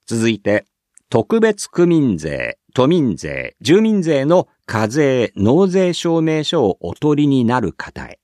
続いて、特別区民税、都民税、住民税の課税、納税証明書をお取りになる方へ。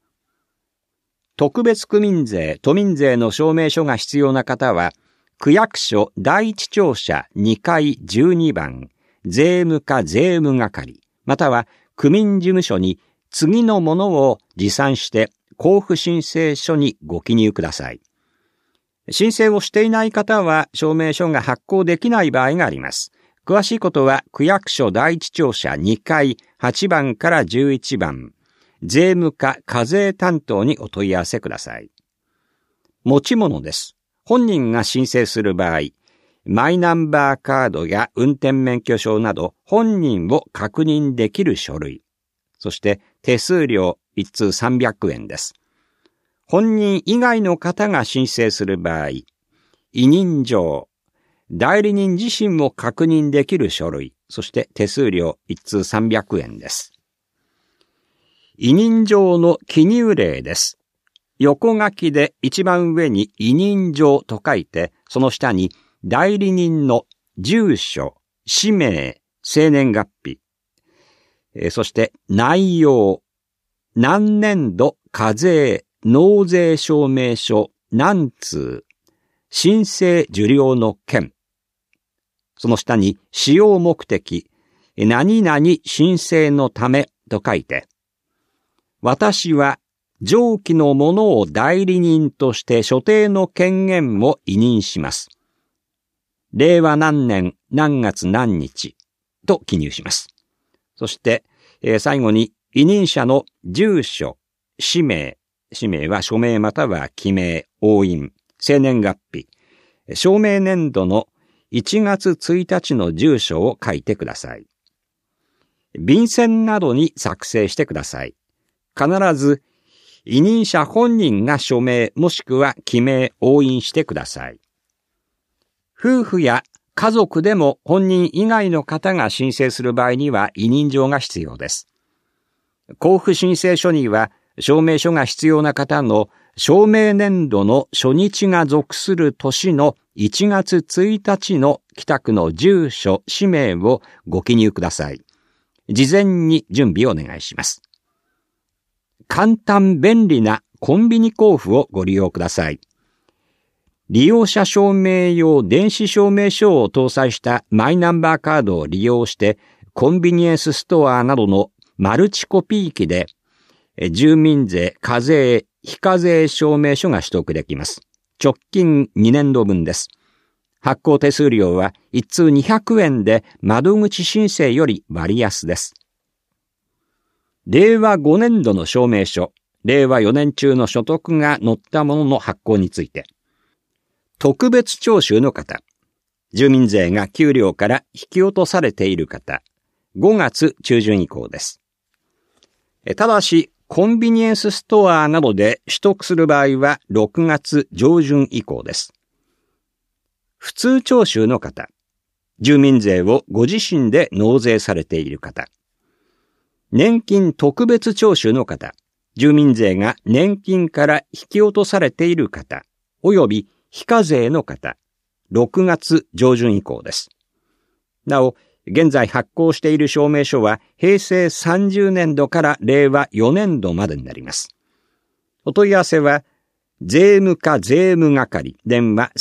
特別区民税、都民税の証明書が必要な方は、区役所第一庁舎2階12番、税務課税務係、または区民事務所に次のものを持参して交付申請書にご記入ください。申請をしていない方は証明書が発行できない場合があります。詳しいことは区役所第一庁舎2階8番から11番、税務課課税担当にお問い合わせください。持ち物です。本人が申請する場合、マイナンバーカードや運転免許証など本人を確認できる書類、そして手数料1通300円です。本人以外の方が申請する場合、委任状、代理人自身も確認できる書類、そして手数料1通300円です。委任状の記入例です。横書きで一番上に委任状と書いて、その下に代理人の住所、氏名、生年月日、そして内容、何年度課税、納税証明書、何通、申請受領の件、その下に使用目的、何々申請のためと書いて、私は上記のものを代理人として所定の権限を委任します。令和何年何月何日と記入します。そして、最後に委任者の住所、氏名は署名または記名、押印、生年月日、証明年度の1月1日の住所を書いてください。便箋などに作成してください。必ず委任者本人が署名もしくは記名、押印してください。夫婦や家族でも本人以外の方が申請する場合には委任状が必要です。交付申請書には証明書が必要な方の証明年度の初日が属する年の1月1日の帰宅の住所、氏名をご記入ください。事前に準備をお願いします。簡単便利なコンビニ交付をご利用ください。利用者証明用電子証明書を搭載したマイナンバーカードを利用してコンビニエンスストアなどのマルチコピー機で住民税、課税、非課税証明書が取得できます。直近2年度分です。発行手数料は1通200円で窓口申請より割安です。令和5年度の証明書、令和4年中の所得が載ったものの発行について、特別徴収の方、住民税が給料から引き落とされている方、5月中旬以降です。ただし、コンビニエンスストアなどで取得する場合は6月上旬以降です。普通徴収の方、住民税をご自身で納税されている方、年金特別徴収の方、住民税が年金から引き落とされている方、および非課税の方、6月上旬以降です。なお、現在発行している証明書は平成30年度から令和4年度までになります。お問い合わせは、税務課税務係、電話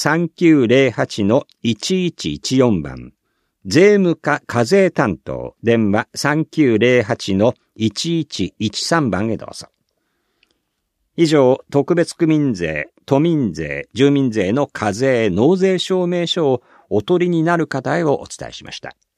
3908-1114 番、税務課課税担当、電話 3908-1113 番へどうぞ。以上、特別区民税、都民税、住民税の課税納税証明書をお取りになる方へをお伝えしました。